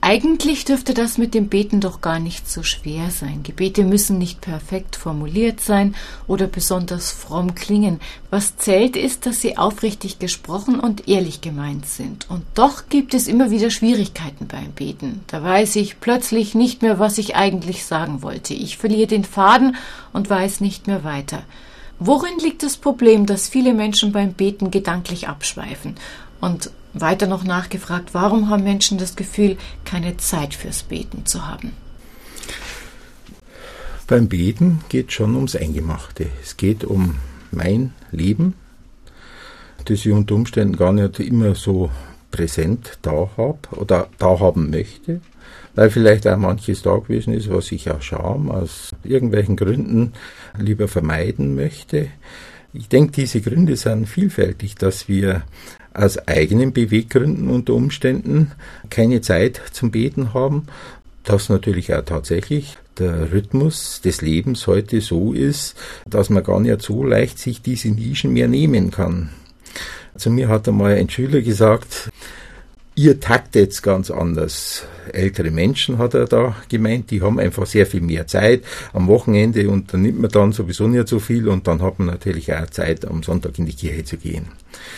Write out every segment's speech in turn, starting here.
Eigentlich dürfte das mit dem Beten doch gar nicht so schwer sein. Gebete müssen nicht perfekt formuliert sein oder besonders fromm klingen. Was zählt ist, dass sie aufrichtig gesprochen und ehrlich gemeint sind. Und doch gibt es immer wieder Schwierigkeiten beim Beten. Da weiß ich plötzlich nicht mehr, was ich eigentlich sagen wollte. Ich verliere den Faden und weiß nicht mehr weiter. Worin liegt das Problem, dass viele Menschen beim Beten gedanklich abschweifen? Und weiter noch nachgefragt, warum haben Menschen das Gefühl, keine Zeit fürs Beten zu haben? Beim Beten geht es schon ums Eingemachte. Es geht um mein Leben, das ich unter Umständen gar nicht immer so präsent da habe oder da haben möchte, weil vielleicht auch manches da gewesen ist, was ich aus Scham, aus irgendwelchen Gründen lieber vermeiden möchte. Ich denke, diese Gründe sind vielfältig, dass wir aus eigenen Beweggründen unter Umständen keine Zeit zum Beten haben, dass natürlich auch tatsächlich der Rhythmus des Lebens heute so ist, dass man gar nicht so leicht sich diese Nischen mehr nehmen kann. Zu mir hat einmal ein Schüler gesagt, ihr taktet's ganz anders. Ältere Menschen, hat er da gemeint, die haben einfach sehr viel mehr Zeit am Wochenende und dann nimmt man dann sowieso nicht so viel und dann hat man natürlich auch Zeit, am Sonntag in die Kirche zu gehen.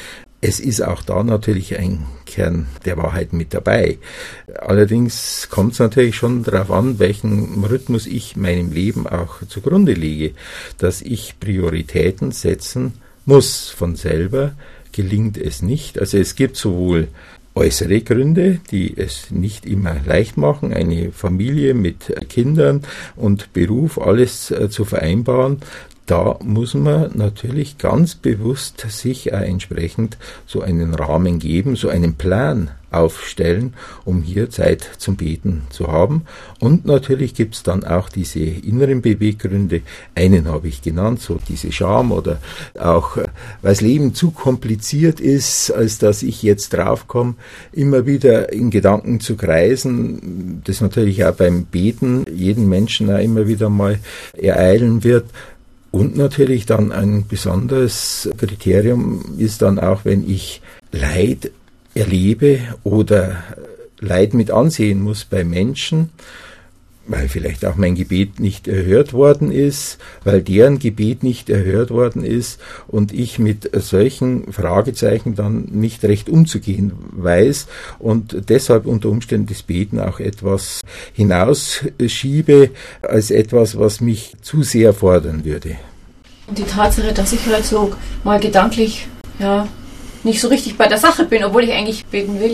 Es ist auch da natürlich ein Kern der Wahrheit mit dabei. Allerdings kommt es natürlich schon darauf an, welchen Rhythmus ich meinem Leben auch zugrunde lege, dass ich Prioritäten setzen muss. Von selber gelingt es nicht. Also es gibt sowohl äußere Gründe, die es nicht immer leicht machen, eine Familie mit Kindern und Beruf, alles zu vereinbaren. Da muss man natürlich ganz bewusst sich auch entsprechend so einen Rahmen geben, so einen Plan aufstellen, um hier Zeit zum Beten zu haben. Und natürlich gibt es dann auch diese inneren Beweggründe. Einen habe ich genannt, so diese Scham oder auch, weil das Leben zu kompliziert ist, als dass ich jetzt draufkomme, immer wieder in Gedanken zu kreisen, das natürlich auch beim Beten jeden Menschen auch immer wieder mal ereilen wird. Und natürlich dann ein besonderes Kriterium ist dann auch, wenn ich Leid erlebe oder Leid mit ansehen muss bei Menschen, weil vielleicht auch mein Gebet nicht erhört worden ist, weil deren Gebet nicht erhört worden ist und ich mit solchen Fragezeichen dann nicht recht umzugehen weiß und deshalb unter Umständen das Beten auch etwas hinausschiebe als etwas, was mich zu sehr fordern würde. Und die Tatsache, dass ich halt so mal gedanklich nicht so richtig bei der Sache bin, obwohl ich eigentlich beten will,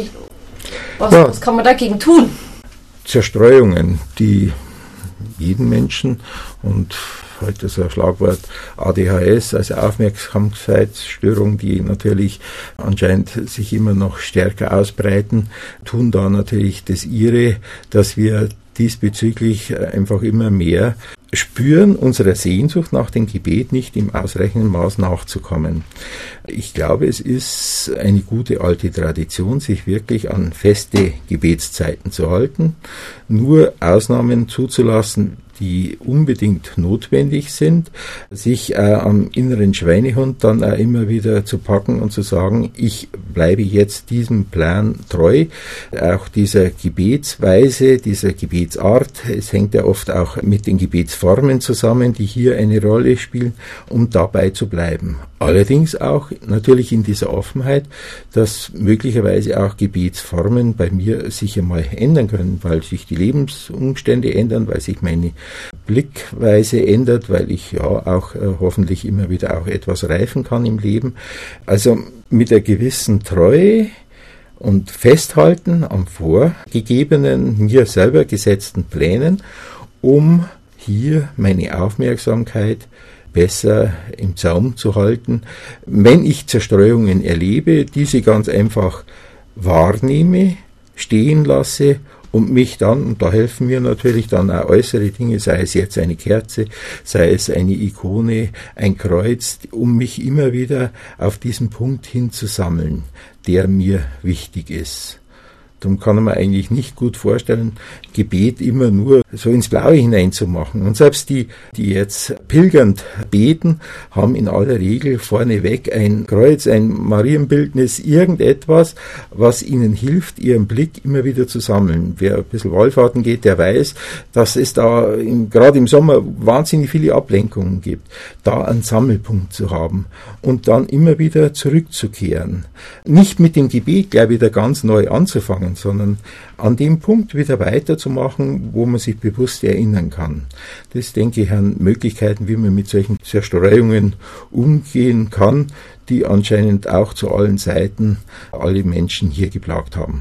was kann man dagegen tun? Zerstreuungen, die jeden Menschen und heute so ein Schlagwort ADHS, also Aufmerksamkeitsstörung, die natürlich anscheinend sich immer noch stärker ausbreiten, tun da natürlich das ihre, dass wir diesbezüglich einfach immer mehr spüren, unserer Sehnsucht nach dem Gebet nicht im ausreichenden Maß nachzukommen. Ich glaube, es ist eine gute alte Tradition, sich wirklich an feste Gebetszeiten zu halten, nur Ausnahmen zuzulassen, die unbedingt notwendig sind, sich am inneren Schweinehund dann auch immer wieder zu packen und zu sagen, ich bleibe jetzt diesem Plan treu, auch dieser Gebetsweise, dieser Gebetsart. Es hängt ja oft auch mit den Gebetsformen zusammen, die hier eine Rolle spielen, um dabei zu bleiben. Allerdings auch natürlich in dieser Offenheit, dass möglicherweise auch Gebetsformen bei mir sich einmal ändern können, weil sich die Lebensumstände ändern, weil sich meine Blickweise ändert, weil ich ja auch hoffentlich immer wieder auch etwas reifen kann im Leben. Also mit einer gewissen Treue und Festhalten am vorgegebenen, mir selber gesetzten Plänen, um hier meine Aufmerksamkeit besser im Zaum zu halten. Wenn ich Zerstreuungen erlebe, diese ganz einfach wahrnehme, stehen lasse und mich dann, und da helfen mir natürlich dann auch äußere Dinge, sei es jetzt eine Kerze, sei es eine Ikone, ein Kreuz, um mich immer wieder auf diesen Punkt hin zu sammeln, der mir wichtig ist. Darum kann man eigentlich nicht gut vorstellen, Gebet immer nur so ins Blaue hineinzumachen. Und selbst die jetzt pilgernd beten, haben in aller Regel vorneweg ein Kreuz, ein Marienbildnis, irgendetwas, was ihnen hilft, ihren Blick immer wieder zu sammeln. Wer ein bisschen Wallfahrten geht, der weiß, dass es da gerade im Sommer wahnsinnig viele Ablenkungen gibt. Da einen Sammelpunkt zu haben und dann immer wieder zurückzukehren. Nicht mit dem Gebet gleich wieder ganz neu anzufangen, sondern an dem Punkt wieder weiterzumachen, wo man sich bewusst erinnern kann. Das, denke ich, an Möglichkeiten, wie man mit solchen Zerstreuungen umgehen kann, die anscheinend auch zu allen Seiten alle Menschen hier geplagt haben.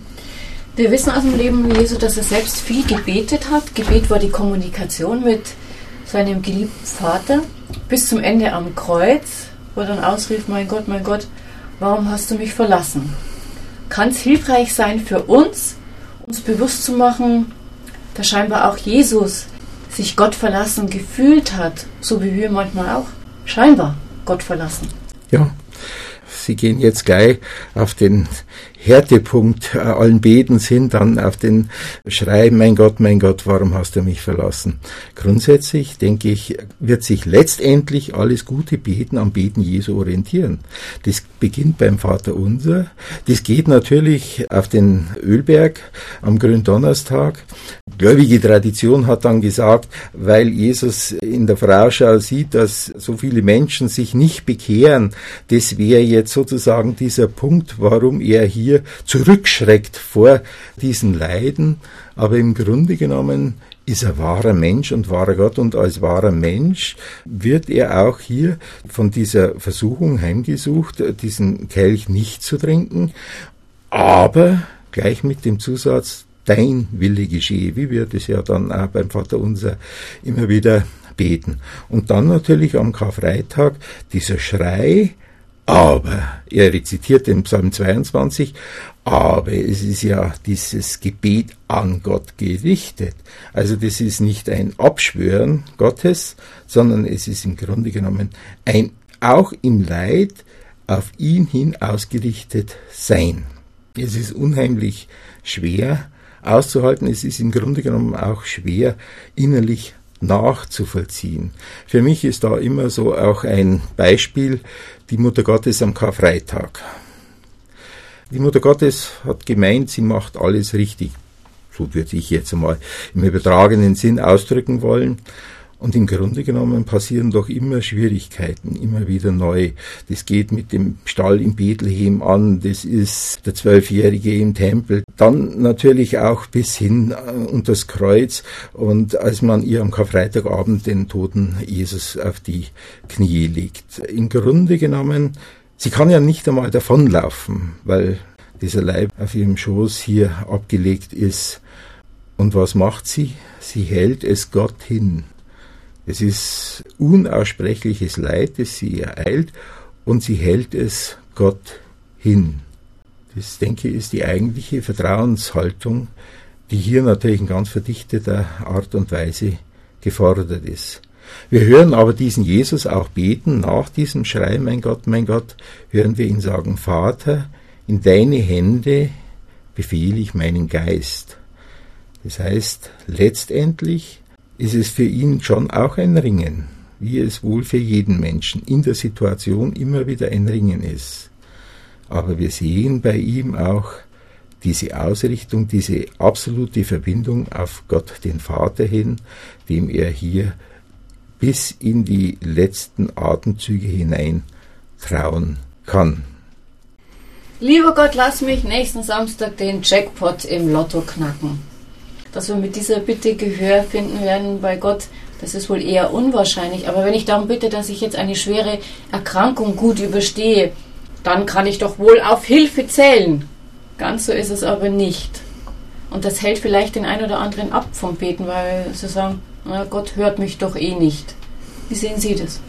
Wir wissen aus dem Leben Jesu, dass er selbst viel gebetet hat. Gebet war die Kommunikation mit seinem geliebten Vater bis zum Ende am Kreuz, wo er dann ausrief, mein Gott, warum hast du mich verlassen? Kann es hilfreich sein für uns bewusst zu machen, dass scheinbar auch Jesus sich Gott verlassen gefühlt hat, so wie wir manchmal auch scheinbar Gott verlassen. Ja, Sie gehen jetzt gleich auf den Härtepunkt allen Betens hin, dann auf den Schrei, mein Gott, warum hast du mich verlassen? Grundsätzlich, denke ich, wird sich letztendlich alles gute Beten am Beten Jesu orientieren. Das beginnt beim Vaterunser, das geht natürlich auf den Ölberg am Gründonnerstag. Gläubige Tradition hat dann gesagt, weil Jesus in der Vorausschau sieht, dass so viele Menschen sich nicht bekehren, das wäre jetzt sozusagen dieser Punkt, warum er hier zurückschreckt vor diesen Leiden, aber im Grunde genommen ist er wahrer Mensch und wahrer Gott, und als wahrer Mensch wird er auch hier von dieser Versuchung heimgesucht, diesen Kelch nicht zu trinken, aber gleich mit dem Zusatz, dein Wille geschehe, wie wir das ja dann auch beim Vaterunser immer wieder beten. Und dann natürlich am Karfreitag dieser Schrei, aber, er rezitiert den Psalm 22, aber es ist ja dieses Gebet an Gott gerichtet. Also das ist nicht ein Abschwören Gottes, sondern es ist im Grunde genommen ein auch im Leid auf ihn hin ausgerichtet Sein. Es ist unheimlich schwer auszuhalten, es ist im Grunde genommen auch schwer innerlich nachzuvollziehen. Für mich ist da immer so auch ein Beispiel die Mutter Gottes am Karfreitag. Die Mutter Gottes hat gemeint, sie macht alles richtig. So würde ich jetzt einmal im übertragenen Sinn ausdrücken wollen. Und im Grunde genommen passieren doch immer Schwierigkeiten, immer wieder neu. Das geht mit dem Stall in Bethlehem an, das ist der 12-Jährige im Tempel. Dann natürlich auch bis hin unter das Kreuz und als man ihr am Karfreitagabend den toten Jesus auf die Knie legt. Im Grunde genommen, sie kann ja nicht einmal davonlaufen, weil dieser Leib auf ihrem Schoß hier abgelegt ist. Und was macht sie? Sie hält es Gott hin. Es ist unaussprechliches Leid, das sie ereilt, und sie hält es Gott hin. Das, denke ich, ist die eigentliche Vertrauenshaltung, die hier natürlich in ganz verdichteter Art und Weise gefordert ist. Wir hören aber diesen Jesus auch beten, nach diesem Schrei, mein Gott, hören wir ihn sagen, Vater, in deine Hände befehle ich meinen Geist. Das heißt, letztendlich ist es für ihn schon auch ein Ringen, wie es wohl für jeden Menschen in der Situation immer wieder ein Ringen ist. Aber wir sehen bei ihm auch diese Ausrichtung, diese absolute Verbindung auf Gott, den Vater hin, dem er hier bis in die letzten Atemzüge hinein trauen kann. Lieber Gott, lass mich nächsten Samstag den Jackpot im Lotto knacken. Dass wir mit dieser Bitte Gehör finden werden bei Gott, das ist wohl eher unwahrscheinlich. Aber wenn ich darum bitte, dass ich jetzt eine schwere Erkrankung gut überstehe, dann kann ich doch wohl auf Hilfe zählen. Ganz so ist es aber nicht. Und das hält vielleicht den einen oder anderen ab vom Beten, weil sie sagen, na, Gott hört mich doch eh nicht. Wie sehen Sie das?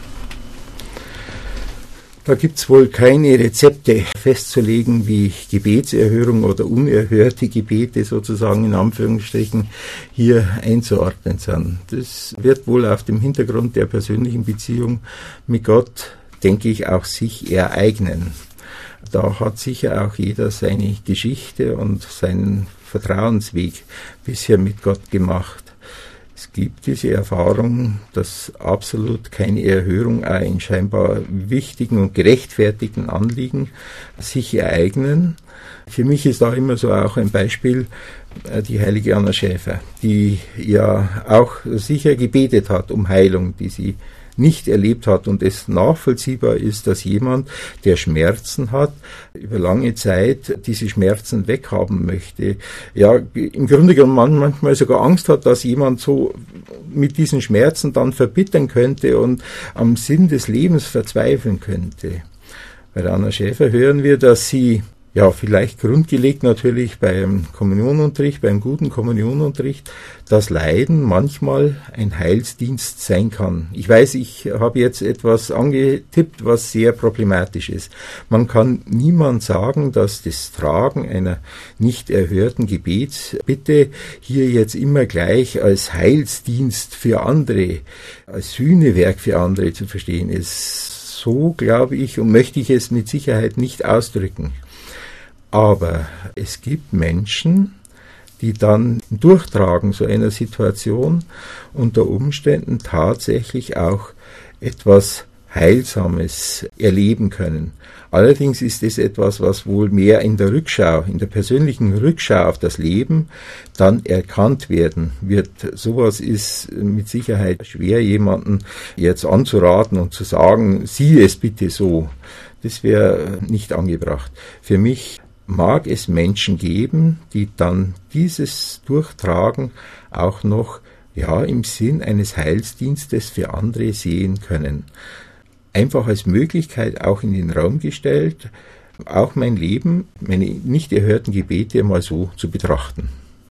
Da gibt's wohl keine Rezepte festzulegen, wie Gebetserhörung oder unerhörte Gebete sozusagen in Anführungsstrichen hier einzuordnen sind. Das wird wohl auf dem Hintergrund der persönlichen Beziehung mit Gott, denke ich, auch sich ereignen. da hat sicher auch jeder seine Geschichte und seinen Vertrauensweg bisher mit Gott gemacht. Es gibt diese Erfahrung, dass absolut keine Erhörung auch in scheinbar wichtigen und gerechtfertigten Anliegen sich ereignen. Für mich ist da immer so auch ein Beispiel die heilige Anna Schäfer, die ja auch sicher gebetet hat um Heilung, die sie nicht erlebt hat und es nachvollziehbar ist, dass jemand, der Schmerzen hat, über lange Zeit diese Schmerzen weghaben möchte. Ja, im Grunde genommen manchmal sogar Angst hat, dass jemand so mit diesen Schmerzen dann verbittern könnte und am Sinn des Lebens verzweifeln könnte. Bei der Anna Schäfer hören wir, dass sie vielleicht grundgelegt natürlich beim Kommunionunterricht, beim guten Kommunionunterricht, dass Leiden manchmal ein Heilsdienst sein kann. Ich weiß, ich habe jetzt etwas angetippt, was sehr problematisch ist. Man kann niemand sagen, dass das Tragen einer nicht erhörten Gebetsbitte hier jetzt immer gleich als Heilsdienst für andere, als Sühnewerk für andere zu verstehen ist. So glaube ich und möchte ich es mit Sicherheit nicht ausdrücken. Aber es gibt Menschen, die dann im Durchtragen so einer Situation unter Umständen tatsächlich auch etwas Heilsames erleben können. Allerdings ist es etwas, was wohl mehr in der Rückschau, in der persönlichen Rückschau auf das Leben dann erkannt werden wird. Sowas ist mit Sicherheit schwer, jemanden jetzt anzuraten und zu sagen, sieh es bitte so. Das wäre nicht angebracht. Für mich mag es Menschen geben, die dann dieses Durchtragen auch noch im Sinn eines Heilsdienstes für andere sehen können. Einfach als Möglichkeit auch in den Raum gestellt, auch mein Leben, meine nicht erhörten Gebete mal so zu betrachten.